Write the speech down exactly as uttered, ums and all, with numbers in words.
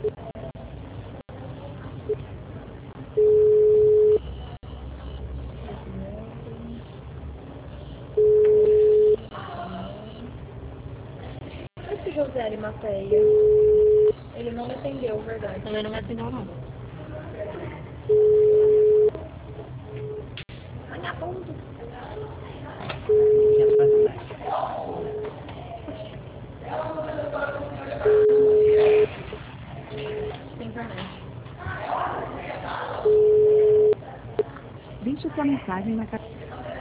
Esse José Arimateia, ele não me atendeu, verdade. Também não me atendeu, não. Vagabundo. Aqui atrás do deck. Sem internet. Deixe sua mensagem na caixa.